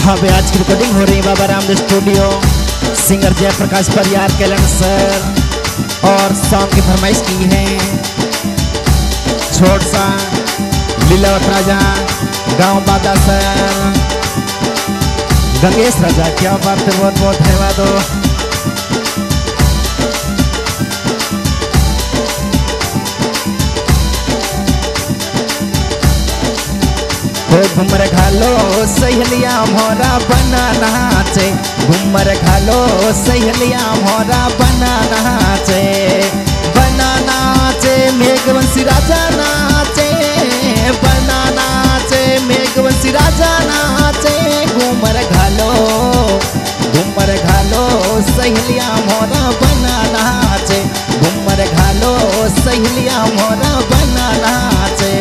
हाँ भाई, आज की रिकॉर्डिंग हो रही है बाबा रामदेव स्टूडियो। सिंगर जयप्रकाश परियार कैलन सर और सॉन्ग की फरमाइश की है छोट सा लीलावत राजा गांव बादा सर गंगेश राजा। क्या बात है, बहुत बहुत धन्यवाद हो। घूमर घालो सहेलिया मोरा बना नाचे, घूमर घालो सहेलिया मोरा बना नाचे, बना नाचे मेघवंशी राजा नाचे, बना नाचे मेघवंशी राजा नाचे। घूमर घालो सहेलिया मोरा बना नाचे, घूमर घालो सहेलिया मोरा बना नाचे।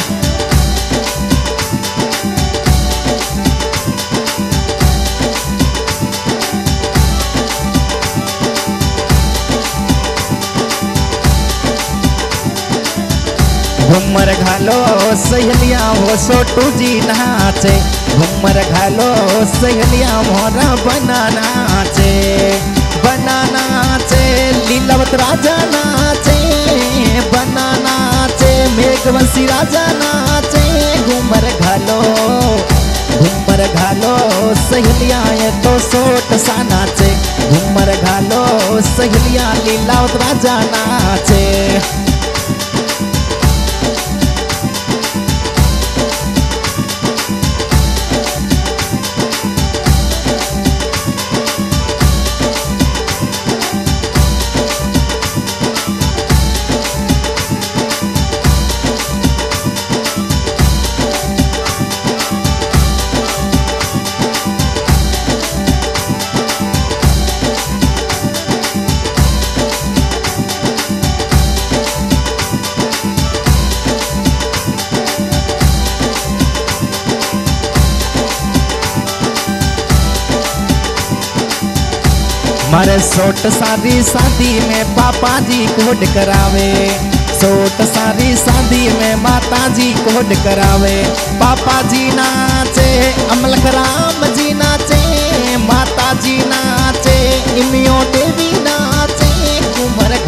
घूमर घालो सहेलिया हो छोटू जी नाचे, घूमर घालो सहेलिया मोरा बना नाचे, बना नाचे लीलावत राजा नाचे, बना नाचे मेघवंशी राजा नाचे। घूमर घालो सहेलिया ये तो सोट सा नाचे, घूमर घालो सहेलिया लीलावत राजा नाचे। मारे सोट सारी शादी में पापा जी कोड करावे, सोट सारी शादी में माता जी कोड करावे। पापा जी नाचे अमलक राम जी नाचे, माता जी नाचे इमियो देवी नाचे। घूमर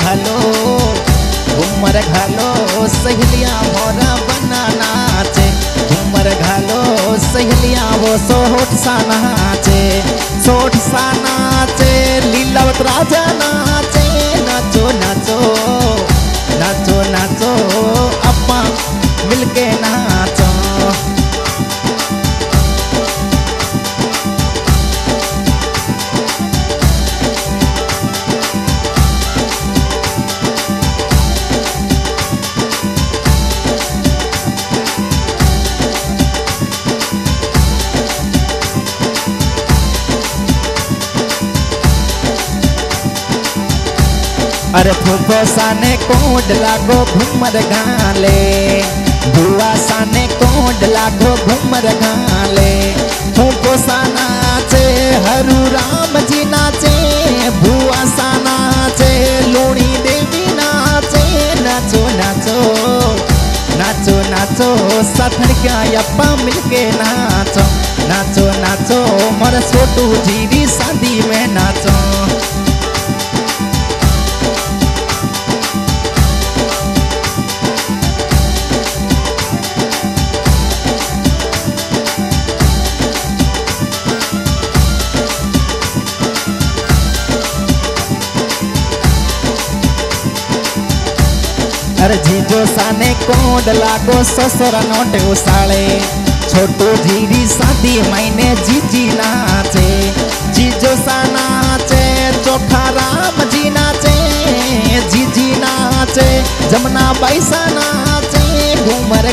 घालो सहेलिया मोरा बना नाचे, घूमर घालो सहेलिया वो सोट सा नाचे, सोट सा नाचे लीलावत राजा नाचे। नाचो नाचो नाचो नाचो अपा मिलके नाचो। अरे फूफो साने कोड लागो घूमर घाले, बुआ साने कोड लागो घूमर घाले। फूफो सा नाचे हरू राम जी नाचे, बुआ सा नाचे लूणी देवी नाचे। नाचो नाचो नाचो नाचो साथन क्या यप्पा मिलके नाचो, नाचो नाचो मोर छोटू जी शादी में नाचो। अरे जीजो साने कोड लागो ससुर नोट उसाले, छोटू जीरी शादी मैंने जीजी नाचे। जीजो सा नाचे चोखा राम जी नाचे, जीजी नाचे जमुना बैसा नाचे। घूमर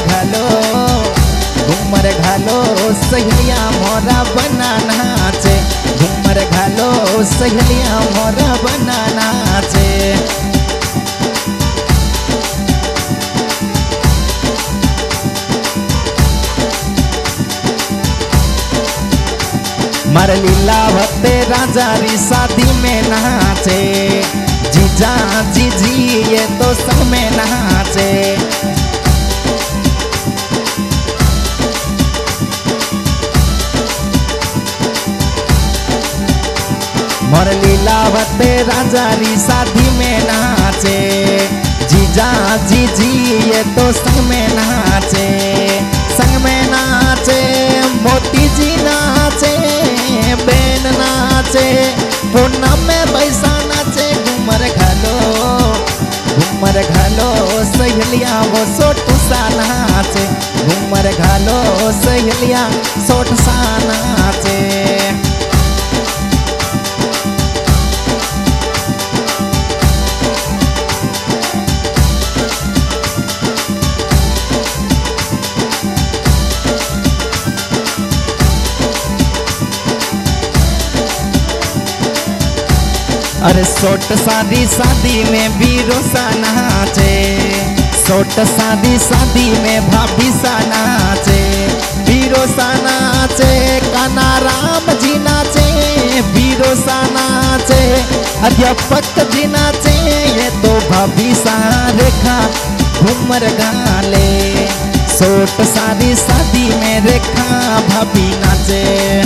घालो सहेलिया मोरा बना नाचे, घूमर घालो सहेलिया मोरा बना नाचे। मर लीलावत राजा री शादी में नाचे, जीजा जीजी ये तो सब में नाचे। मोर लीलावते राजा री शादी में नाचे, जीजा जीजी ये तो संग में नाचे, संग में नाचे, मोती जी नाचे, बेन नाचे, पूनम में बैसा नाचे, घूमर घालो सहेलिया वो सोट सा नाचे, घूमर घालो सहेलिया सोट सा नाचे। अरे सोट शादी में बीरो सा नाचे, सोट शादी में भाभी सा नाचे, बीरो सा नाचे, काना राम जी नाचे, बीरो सा नाचे, अध्यापक जी नाचे, ये तो भाभी सा रेखा घूमर गाले, सोट शादी में रेखा भाभी नाचे।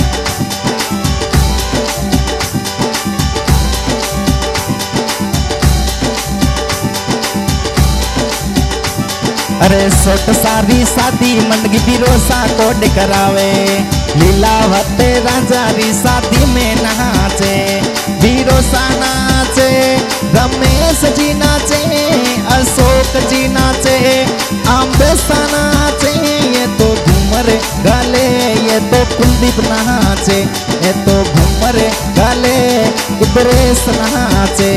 अरे सोट शादी मंडगी बिरोसा कोड करावे, लीलावते राजा री शादी में नाचे, बिरोसा नाचे, रमेश जी नाचे, अशोक जी नाचे, अम्बेसा नाचे, ये तो घूमर गाले, ये तो कुलदीप नाचे, ये तो घूमर गाले, इब्रेश नाचे।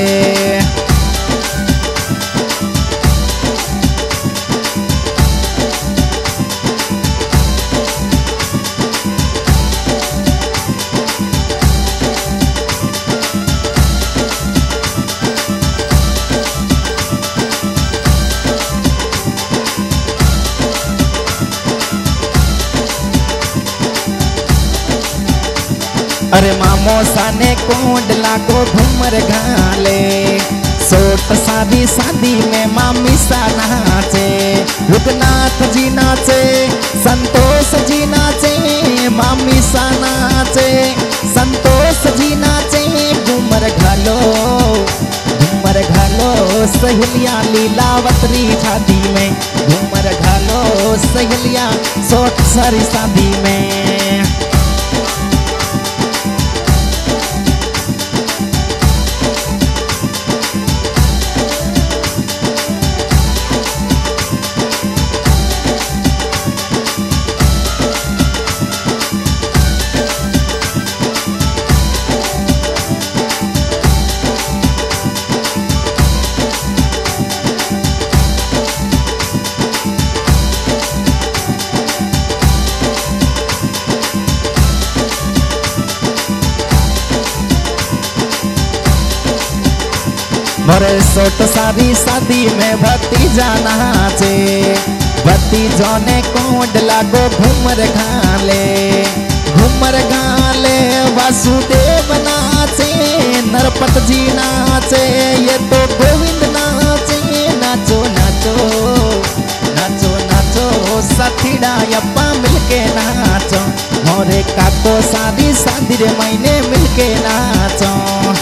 अरे मामो साने कोड लागो घूमर घाले, सोट शादी में मामी सा नाचे, रुकनाथ जी नाचे, संतोष जी नाचे, मामी सा नाचे, संतोष जी नाचे, घूमर घालो सहेलिया लीलावतरी शादी में, घूमर घालो सहेलिया सोट सारी शादी में। मोरे सोट शादी में भतीजा नाचे, भतीजो ने कोड लागो घूमर घाले, वासुदेव नाचे, नरपत जी नाचे, ये तो गोविंद नाचे, नाचो नाचो नाचो नाचो साथीड़ा यप्पा मिलके नाचो, मोरे काको शादी रे महीने मिलके नाचो।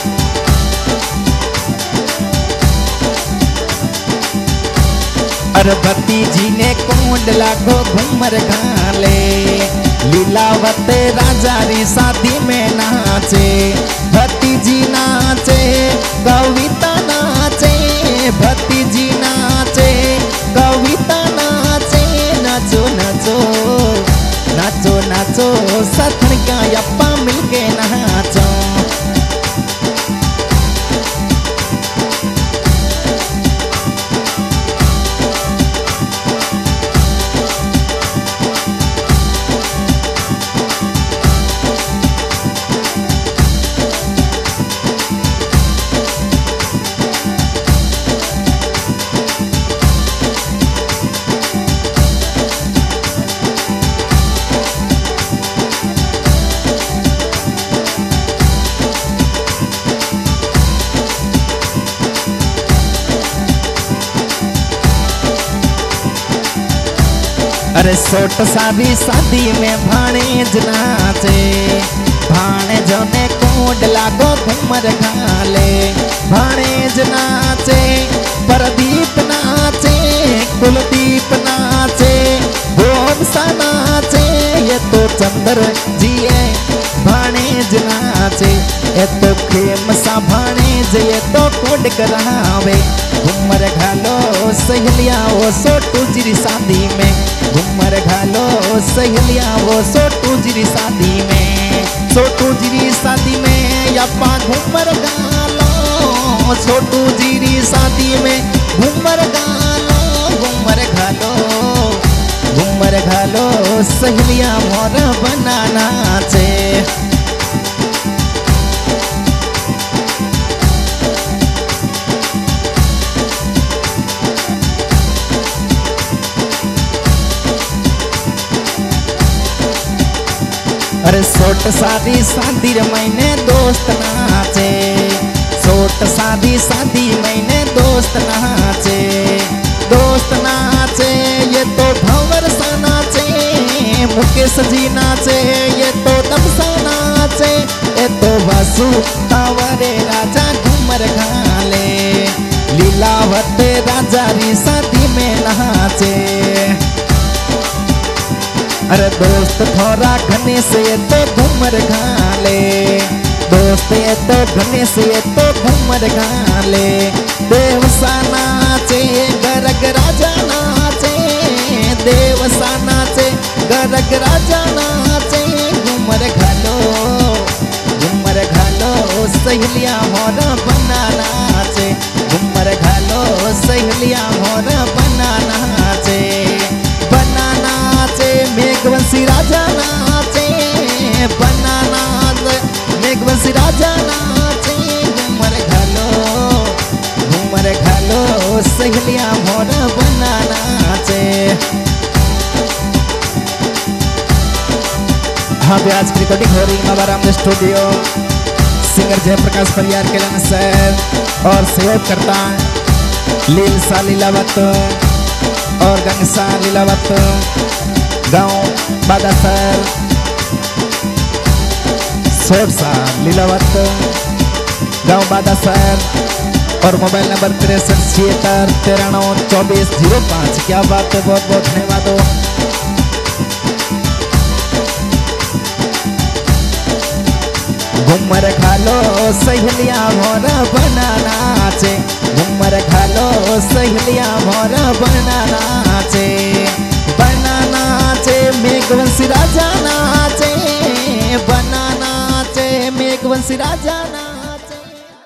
अरे भतीजी ने कोड लागो घूमर घाले, लीलावते राजा री शादी में नाचे, भतीजी नाचे, कविता नाचे, भतीजी नाचे, कविता नाचे, नाचो नाचो नाचो नाचो सथन का यप्पा मिलके नाचो। अरे सोट शादी में भाणेज नाचे, भाणेजो ने कोड लागो घूमर घाले भाणेज नाचे प्रदीप नाचे कुलदीप नाचे गोमसा नाचे ये तो चंद्र जी है भाणेज नाचे ये तो खेमसा भाणेज ये तो कोड करावे घूमर घालो सहेलिया वो सोटू जीरी शादी में घूमर घालो सहेलिया वो सोटू जीरी शादी में छोटू जीरी शादी में यप्पा घूमर घालो छोटू जीरी शादी में घूमर घालो घूमर घालो घूमर घालो सहेलिया मोर बनाना चे अरे सोट शादी शादी मैंने दोस्त नाचे सोट शादी शादी मैंने दोस्त नाचे ये तो भंवर सा नाचे मुकेश जी नाचे ये तो दबसा नाचे ये तो वासु तावरे राजा घूमर घाले लीलावते राजा री शादी में नाचे अरे दोस्त थोड़ा घने से ये तो घूमर घाले दोस्त ये तो घने से ये तो घूमर घाले देवसा नाचे गरग राजा नाचे देवसा नाचे गरग राजा नाचे घूमर घालो सहेलिया मोर बना नाचे घूमर घालो सहेलिया मोर बना नाचे मेघवंशी राजा नाचे बनाना मेघवंशी राजा नाचे घूमर घालो सहेलिया मोर बनाना नाचे। हाँ भी आज की रिकॉर्डिंग हो रही है नवाराम स्टूडियो सिंगर जयप्रकाश परियार के लन सर और सहयोग करता लीलसा लीलावत और गंगसा लीलावत गांव बादासर सोरसा लीलावत गांव बादासर और मोबाइल नंबर 637613942405। क्या बात है, बहुत बहुत धन्यवाद। घूमर घालो सहेलिया मोर बनाना चे घूमर घालो सहेलिया मोर बनाना चे मेघवंशी राजा नाचे बनाना चे मेघवंशी राजा ना।